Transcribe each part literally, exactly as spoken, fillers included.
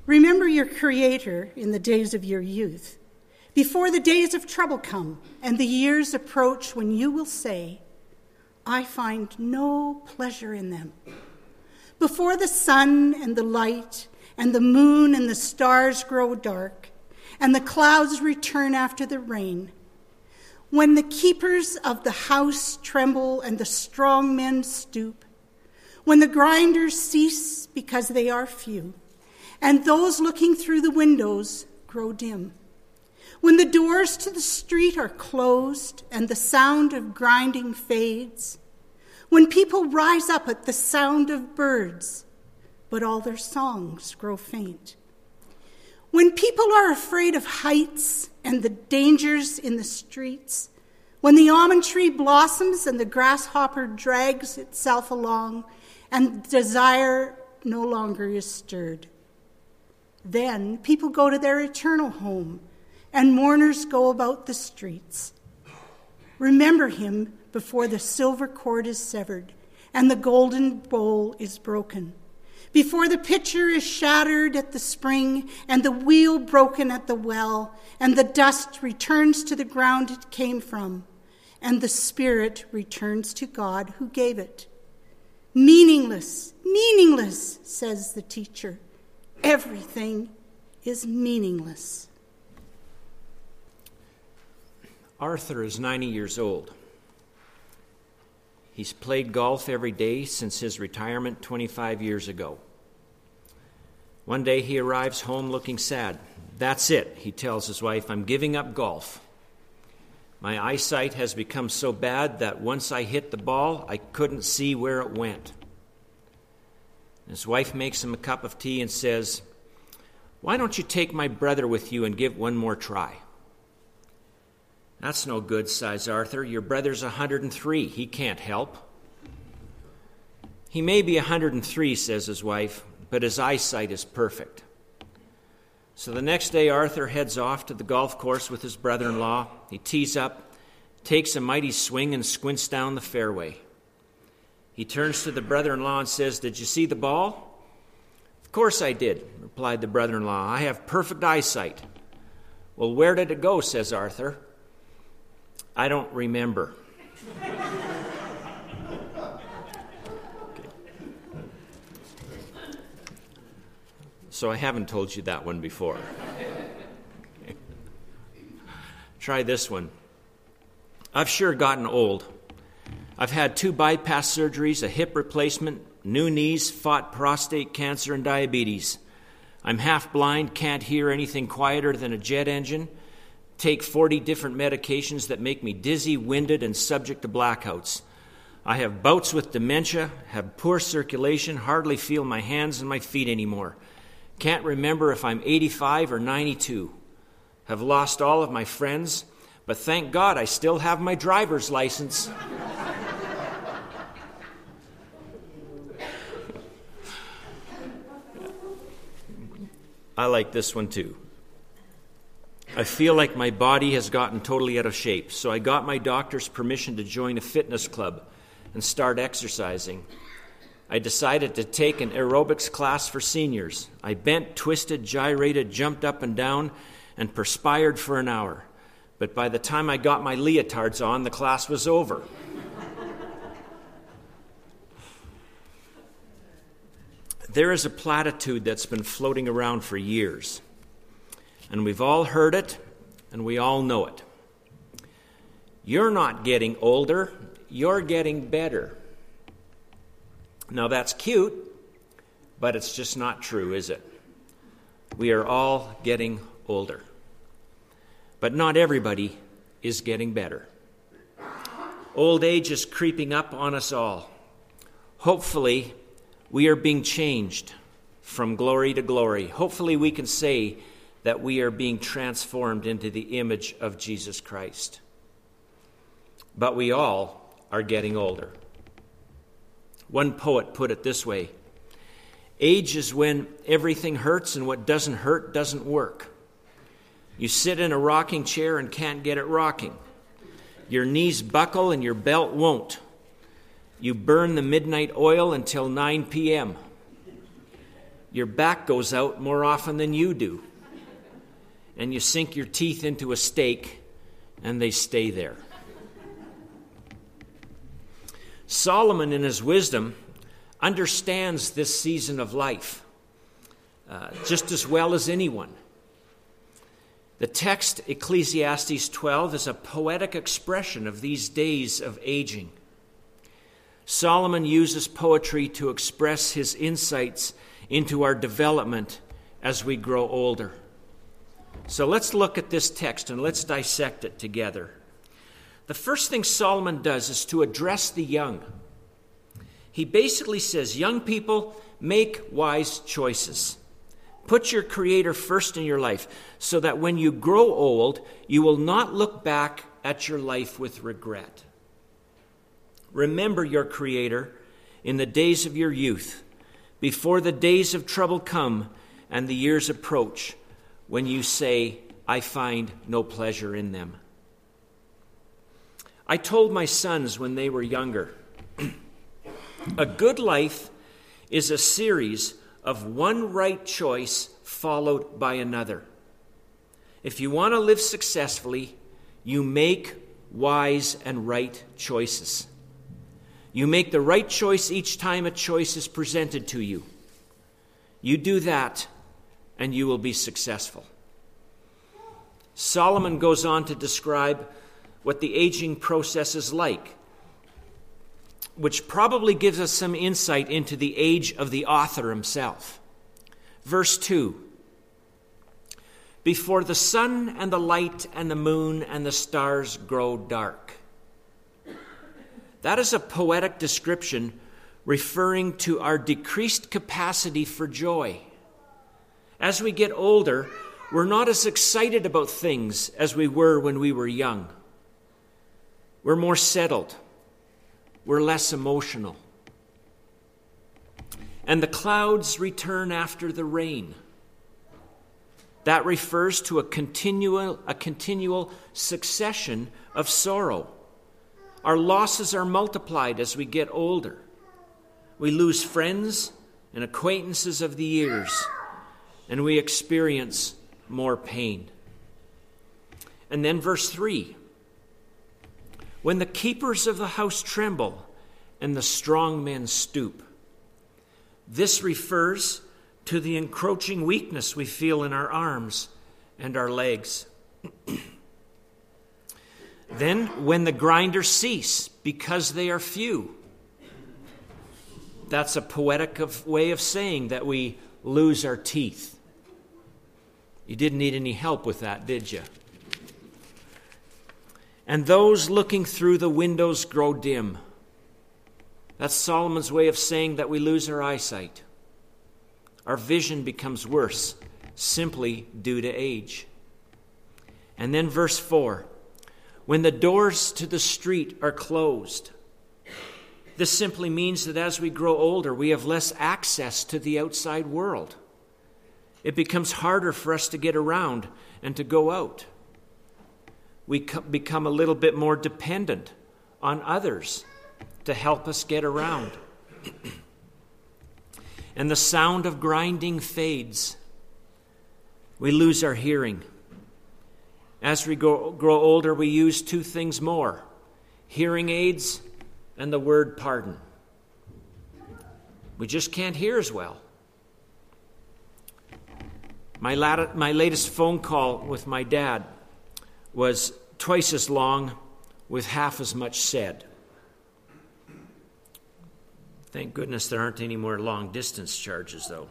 Remember your Creator in the days of your youth, before the days of trouble come and the years approach when you will say, I find no pleasure in them. Before the sun and the light and the moon and the stars grow dark and the clouds return after the rain, when the keepers of the house tremble and the strong men stoop, when the grinders cease because they are few, and those looking through the windows grow dim, when the doors to the street are closed and the sound of grinding fades, when people rise up at the sound of birds, but all their songs grow faint, when people are afraid of heights and the dangers in the streets, when the almond tree blossoms and the grasshopper drags itself along and desire no longer is stirred, then people go to their eternal home and mourners go about the streets. Remember him before the silver cord is severed and the golden bowl is broken, before the pitcher is shattered at the spring and the wheel broken at the well, and the dust returns to the ground it came from, and the spirit returns to God who gave it. Meaningless, meaningless, says the teacher. Everything is meaningless. Arthur is ninety years old. He's played golf every day since his retirement twenty-five years ago. One day he arrives home looking sad. That's it, he tells his wife, I'm giving up golf. My eyesight has become so bad that once I hit the ball, I couldn't see where it went. His wife makes him a cup of tea and says, why don't you take my brother with you and give one more try? That's no good, sighs Arthur. Your brother's one hundred three. He can't help. He may be one hundred three, says his wife, but his eyesight is perfect. So the next day, Arthur heads off to the golf course with his brother-in-law. He tees up, takes a mighty swing, and squints down the fairway. He turns to the brother-in-law and says, did you see the ball? Of course I did, replied the brother-in-law. I have perfect eyesight. Well, where did it go, says Arthur. I don't remember. Okay. So I haven't told you that one before. Okay. Try this one. I've sure gotten old. I've had two bypass surgeries, a hip replacement, new knees, fought prostate cancer and diabetes. I'm half blind, can't hear anything quieter than a jet engine, take forty different medications that make me dizzy, winded, and subject to blackouts. I have bouts with dementia, have poor circulation, hardly feel my hands and my feet anymore. Can't remember if I'm eighty-five or ninety-two. Have lost all of my friends, but thank God I still have my driver's license. I like this one too. I feel like my body has gotten totally out of shape, so I got my doctor's permission to join a fitness club and start exercising. I decided to take an aerobics class for seniors. I bent, twisted, gyrated, jumped up and down, and perspired for an hour. But by the time I got my leotards on, the class was over. There is a platitude that's been floating around for years, and we've all heard it, and we all know it. You're not getting older, you're getting better. Now that's cute, but it's just not true, is it? We are all getting older. But not everybody is getting better. Old age is creeping up on us all. Hopefully, we are being changed from glory to glory. Hopefully, we can say that we are being transformed into the image of Jesus Christ. But we all are getting older. One poet put it this way: age is when everything hurts and what doesn't hurt doesn't work. You sit in a rocking chair and can't get it rocking. Your knees buckle and your belt won't. You burn the midnight oil until nine p.m. your back goes out more often than you do. And you sink your teeth into a steak, and they stay there. Solomon, in his wisdom, understands this season of life uh, just as well as anyone. The text, Ecclesiastes twelve, is a poetic expression of these days of aging. Solomon uses poetry to express his insights into our development as we grow older. So let's look at this text and let's dissect it together. The first thing Solomon does is to address the young. He basically says, young people, make wise choices. Put your Creator first in your life so that when you grow old, you will not look back at your life with regret. Remember your Creator in the days of your youth, before the days of trouble come and the years approach, when you say, I find no pleasure in them. I told my sons when they were younger, a good life is a series of one right choice followed by another. If you want to live successfully, you make wise and right choices. You make the right choice each time a choice is presented to you. You do that, and you will be successful. Solomon goes on to describe what the aging process is like, which probably gives us some insight into the age of the author himself. Verse two, before the sun and the light and the moon and the stars grow dark. That is a poetic description referring to our decreased capacity for joy. As we get older, we're not as excited about things as we were when we were young. We're more settled. We're less emotional. And the clouds return after the rain. That refers to a continual, a continual succession of sorrow. Our losses are multiplied as we get older. We lose friends and acquaintances of the years, and we experience more pain. And then verse three, when the keepers of the house tremble and the strong men stoop. This refers to the encroaching weakness we feel in our arms and our legs. Then, when the grinders cease because they are few. That's a poetic of, way of saying that we lose our teeth. You didn't need any help with that, did you? And those looking through the windows grow dim. That's Solomon's way of saying that we lose our eyesight. Our vision becomes worse, simply due to age. And then verse four, when the doors to the street are closed. This simply means that as we grow older, we have less access to the outside world. It becomes harder for us to get around and to go out. We co- become a little bit more dependent on others to help us get around. And the sound of grinding fades. We lose our hearing. As we grow, grow older, we use two things more: hearing aids and the word pardon. We just can't hear as well. My, lat- my latest phone call with my dad was twice as long with half as much said. Thank goodness there aren't any more long-distance charges, though.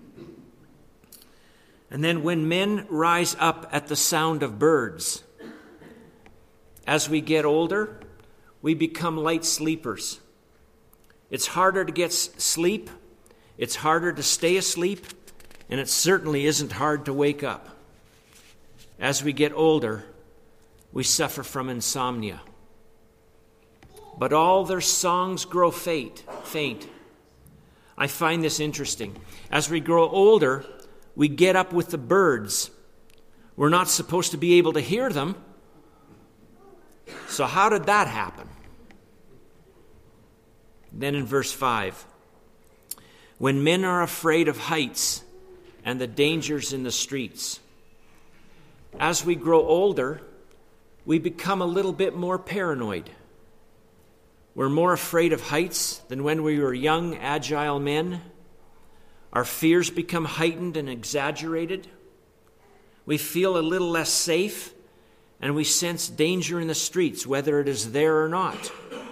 And then when men rise up at the sound of birds, as we get older, we become light sleepers. It's harder to get sleep, it's harder to stay asleep, and it certainly isn't hard to wake up. As we get older, we suffer from insomnia. But all their songs grow faint, faint. I find this interesting. As we grow older, we get up with the birds. We're not supposed to be able to hear them. So how did that happen? Then in verse five, when men are afraid of heights, and the dangers in the streets. As we grow older, we become a little bit more paranoid. We're more afraid of heights than when we were young, agile men. Our fears become heightened and exaggerated. We feel a little less safe, and we sense danger in the streets, whether it is there or not.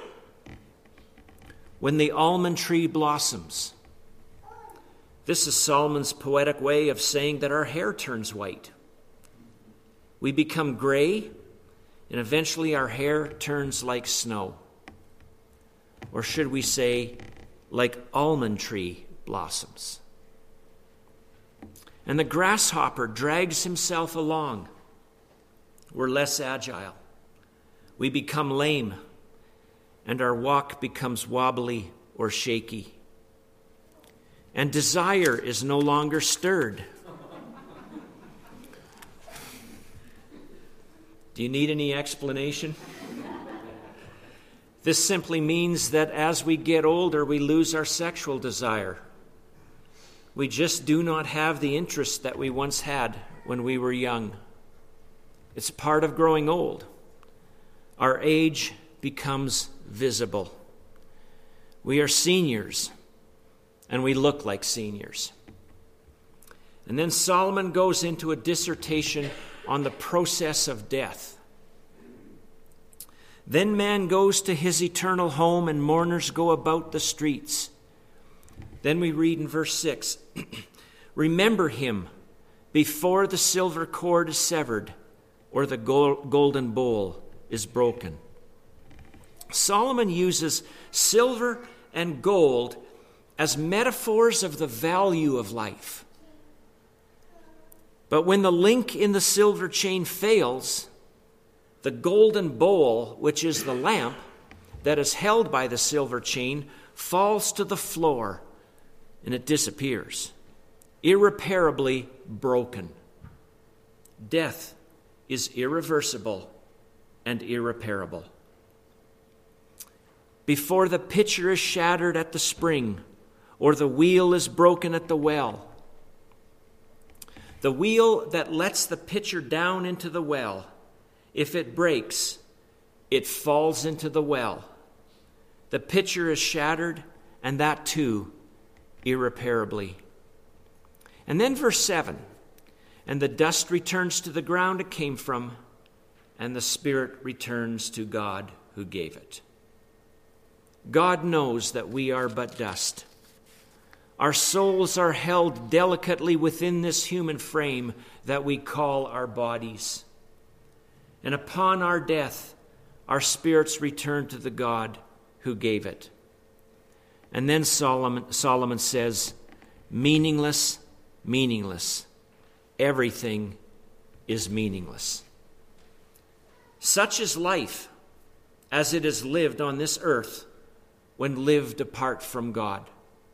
When the almond tree blossoms. This is Solomon's poetic way of saying that our hair turns white. We become gray, and eventually our hair turns like snow. Or should we say, like almond tree blossoms. And the grasshopper drags himself along. We're less agile. We become lame, and our walk becomes wobbly or shaky. And desire is no longer stirred. Do you need any explanation? This simply means that as we get older, we lose our sexual desire. We just do not have the interest that we once had when we were young. It's part of growing old. Our age becomes visible. We are seniors, and we look like seniors. And then Solomon goes into a dissertation on the process of death. Then man goes to his eternal home, and mourners go about the streets. Then we read in verse six, remember him before the silver cord is severed, or the golden bowl is broken. Solomon uses silver and gold as metaphors of the value of life. But when the link in the silver chain fails, the golden bowl, which is the lamp that is held by the silver chain, falls to the floor and it disappears, irreparably broken. Death is irreversible and irreparable. Before the pitcher is shattered at the spring, or the wheel is broken at the well, the wheel that lets the pitcher down into the well, if it breaks, it falls into the well. The pitcher is shattered, and that too, irreparably. And then verse seven, and the dust returns to the ground it came from, and the spirit returns to God who gave it. God knows that we are but dust. Our souls are held delicately within this human frame that we call our bodies. And upon our death, our spirits return to the God who gave it. And then Solomon, Solomon says, meaningless, meaningless. Everything is meaningless. Such is life as it is lived on this earth when lived apart from God.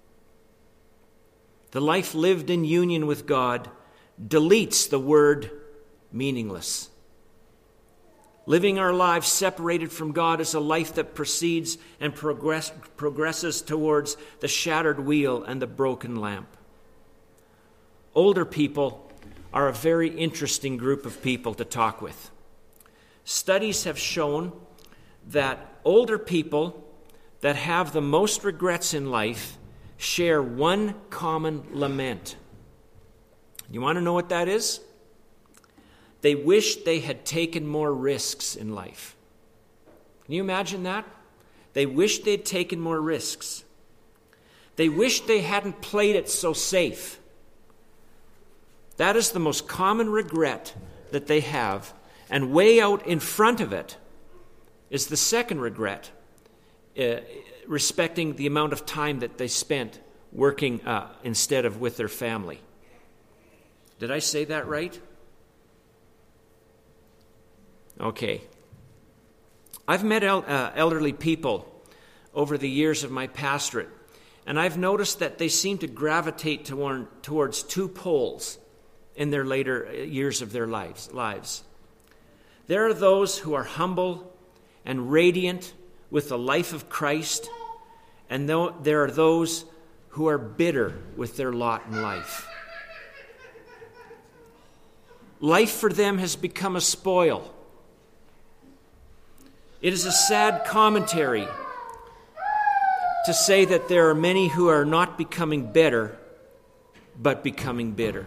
The life lived in union with God deletes the word meaningless. Living our lives separated from God is a life that proceeds and progress, progresses towards the shattered wheel and the broken lamp. Older people are a very interesting group of people to talk with. Studies have shown that older people that have the most regrets in life share one common lament. You want to know what that is? They wish they had taken more risks in life. Can you imagine that? They wish they'd taken more risks. They wish they hadn't played it so safe. That is the most common regret that they have. And way out in front of it is the second regret, uh, respecting the amount of time that they spent working uh, instead of with their family. Did I say that right? Okay. I've met el- uh, elderly people over the years of my pastorate, and I've noticed that they seem to gravitate toward, towards two poles in their later years of their lives. lives. There are those who are humble and radiant with the life of Christ, and there are those who are bitter with their lot in life. Life for them has become a spoil. It is a sad commentary to say that there are many who are not becoming better, but becoming bitter.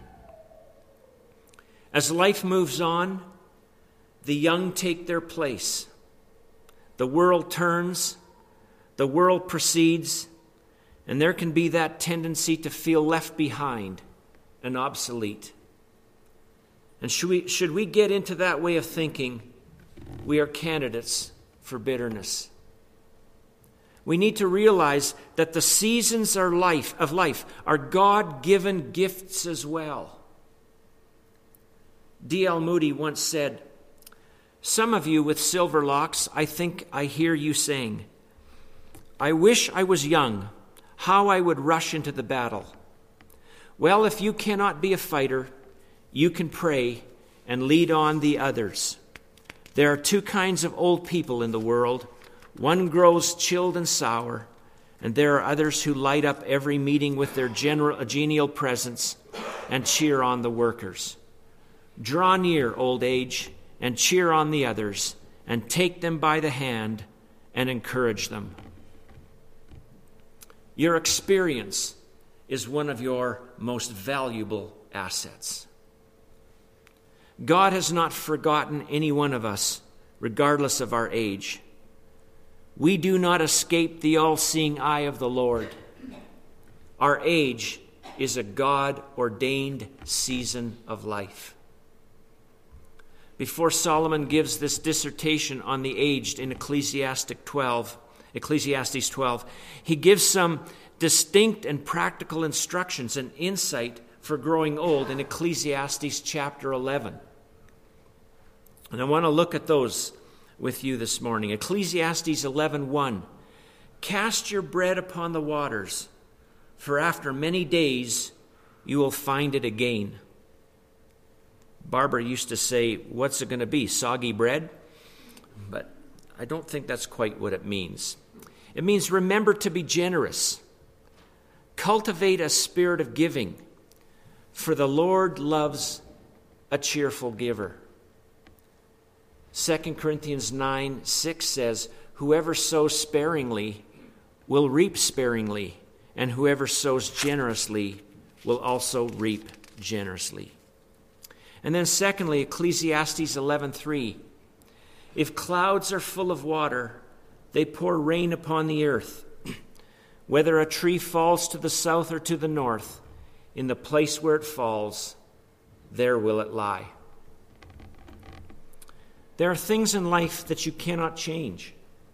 As life moves on, the young take their place. The world turns, the world proceeds, and there can be that tendency to feel left behind and obsolete. And should we, should we get into that way of thinking, we are candidates for bitterness. We need to realize that the seasons of life, of life are God-given gifts as well. D L Moody once said, "Some of you with silver locks, I think I hear you saying, 'I wish I was young, how I would rush into the battle.' Well, if you cannot be a fighter, you can pray and lead on the others. There are two kinds of old people in the world. One grows chilled and sour, and there are others who light up every meeting with their general, genial presence and cheer on the workers. Draw near, old age, and cheer on the others, and take them by the hand and encourage them." Your experience is one of your most valuable assets. God has not forgotten any one of us, regardless of our age. We do not escape the all-seeing eye of the Lord. Our age is a God-ordained season of life. Before Solomon gives this dissertation on the aged in Ecclesiastes twelve, Ecclesiastes twelve, he gives some distinct and practical instructions and insight for growing old in Ecclesiastes chapter eleven. And I want to look at those with you this morning. Ecclesiastes eleven one. "Cast your bread upon the waters, for after many days you will find it again." Barbara used to say, "What's it going to be, soggy bread?" But I don't think that's quite what it means. It means remember to be generous. Cultivate a spirit of giving, for the Lord loves a cheerful giver. Second Corinthians nine six says, "Whoever sows sparingly will reap sparingly, and whoever sows generously will also reap generously." And then secondly, Ecclesiastes eleven three. "If clouds are full of water, they pour rain upon the earth. Whether a tree falls to the south or to the north, in the place where it falls, there will it lie." There are things in life that you cannot change.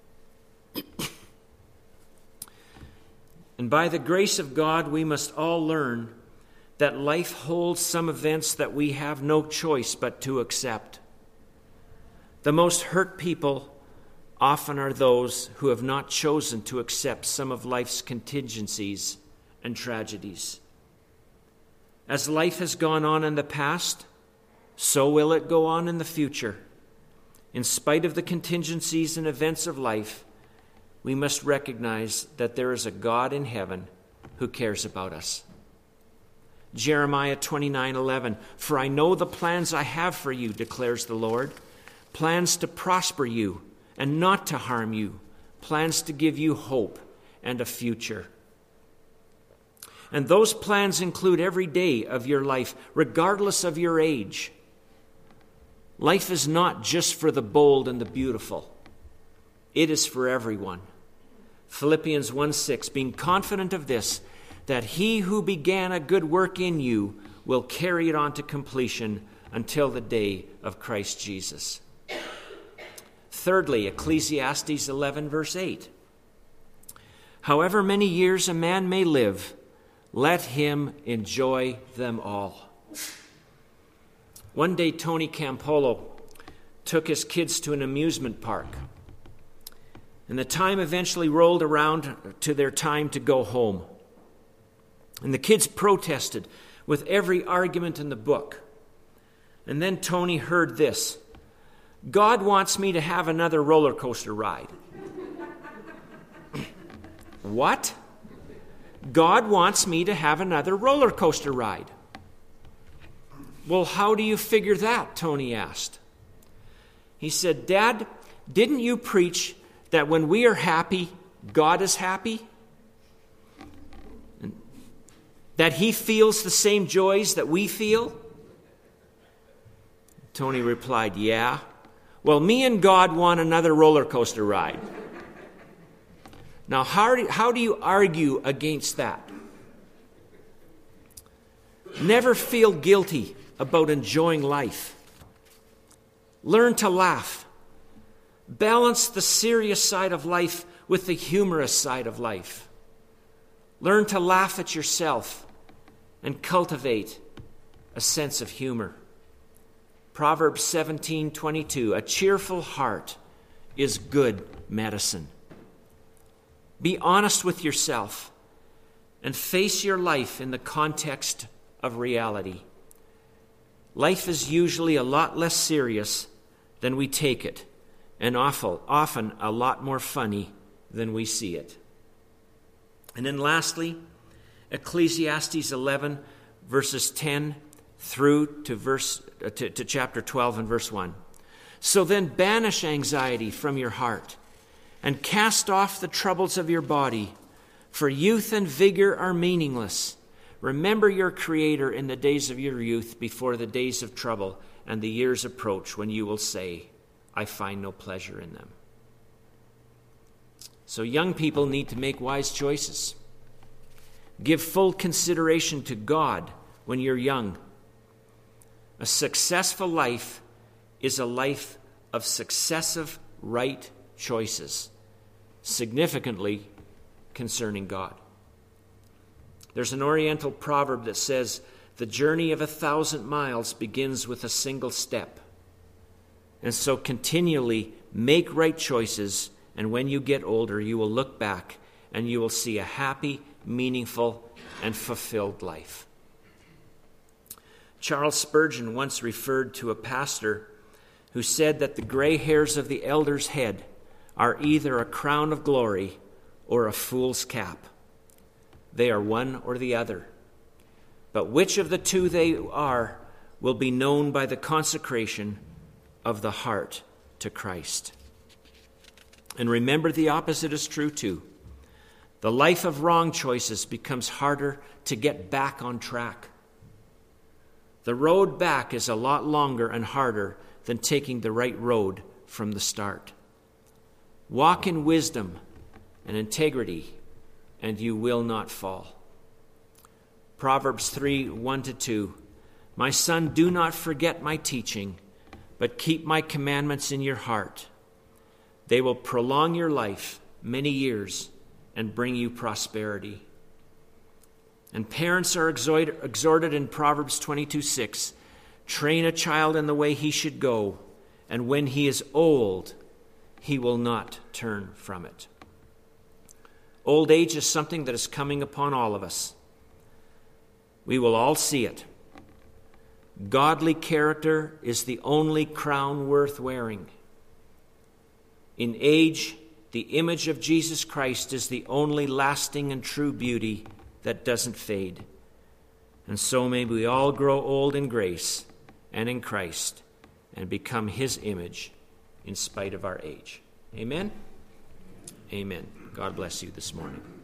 And by the grace of God, we must all learn that life holds some events that we have no choice but to accept. The most hurt people often are those who have not chosen to accept some of life's contingencies and tragedies. As life has gone on in the past, so will it go on in the future. In spite of the contingencies and events of life, we must recognize that there is a God in heaven who cares about us. Jeremiah twenty-nine eleven, "For I know the plans I have for you, declares the Lord, plans to prosper you and not to harm you, plans to give you hope and a future." And those plans include every day of your life, regardless of your age. Life is not just for the bold and the beautiful. It is for everyone. Philippians one six, "Being confident of this, that he who began a good work in you will carry it on to completion until the day of Christ Jesus." Thirdly, Ecclesiastes eleven verse eight. "However many years a man may live, let him enjoy them all." One day, Tony Campolo took his kids to an amusement park. And the time eventually rolled around to their time to go home. And the kids protested with every argument in the book. And then Tony heard this: "God wants me to have another roller coaster ride." What? God wants me to have another roller coaster ride. Well, how do you figure that? Tony asked. He said, Dad, didn't you preach that when we are happy, God is happy? And that he feels the same joys that we feel? Tony replied, yeah. Well, me and God want another roller coaster ride. Now, how do, how do you argue against that? Never feel guilty about enjoying life. Learn to laugh. Balance the serious side of life with the humorous side of life. Learn to laugh at yourself and cultivate a sense of humor. Proverbs seventeen twenty-two, a cheerful heart is good medicine. Be honest with yourself and face your life in the context of reality. Life is usually a lot less serious than we take it, and awful, often a lot more funny than we see it. And then lastly, Ecclesiastes eleven, verses ten through to verse uh, to, to chapter twelve and verse one. So then banish anxiety from your heart and cast off the troubles of your body, for youth and vigor are meaningless. Remember your Creator in the days of your youth, before the days of trouble and the years approach when you will say, I find no pleasure in them. So young people need to make wise choices. Give full consideration to God when you're young. A successful life is a life of successive right choices, significantly concerning God. There's an Oriental proverb that says, the journey of a thousand miles begins with a single step. And so continually make right choices, and when you get older, you will look back and you will see a happy, meaningful, and fulfilled life. Charles Spurgeon once referred to a pastor who said that the gray hairs of the elder's head are either a crown of glory or a fool's cap. They are one or the other. But which of the two they are will be known by the consecration of the heart to Christ. And remember, the opposite is true too. The life of wrong choices becomes harder to get back on track. The road back is a lot longer and harder than taking the right road from the start. Walk in wisdom and integrity, and you will not fall. Proverbs three, one to two. My son, do not forget my teaching, but keep my commandments in your heart. They will prolong your life many years and bring you prosperity. And parents are exhorted in Proverbs twenty-two, six. Train a child in the way he should go, and when he is old, he will not turn from it. Old age is something that is coming upon all of us. We will all see it. Godly character is the only crown worth wearing. In age, the image of Jesus Christ is the only lasting and true beauty that doesn't fade. And so may we all grow old in grace and in Christ and become his image in spite of our age. Amen? Amen. God bless you this morning.